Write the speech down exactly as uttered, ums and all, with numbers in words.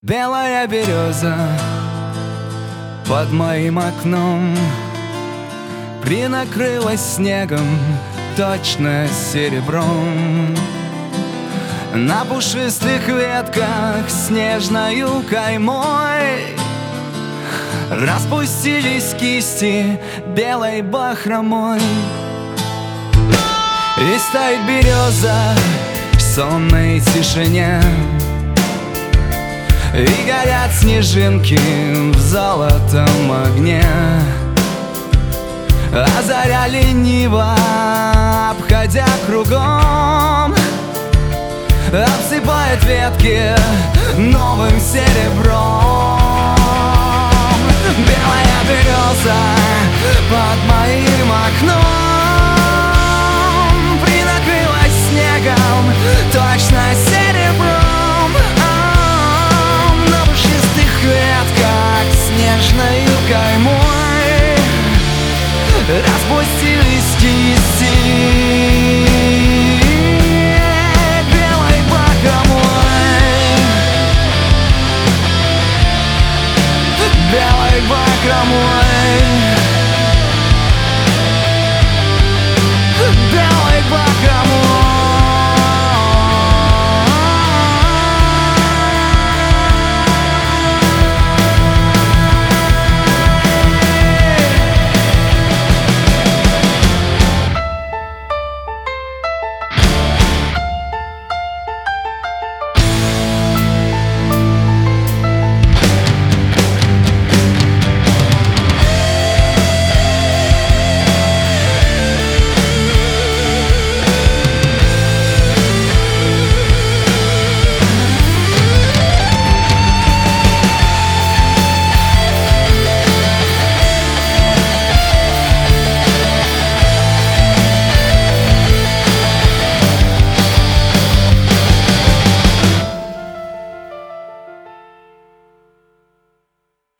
Белая береза под моим окном принакрылась снегом, точно серебром. На пушистых ветках снежною каймой распустились кисти белой бахромой. И стоит береза в сонной тишине, и горят снежинки в золотом огне. А заря лениво, обходя кругом, обсыпает ветки новым серебром. Белая береза под моим окном принакрылась снегом, точно серебром. На пушистых ветках снежною каймой распустились кисти белой бахромой. Белой бахромой.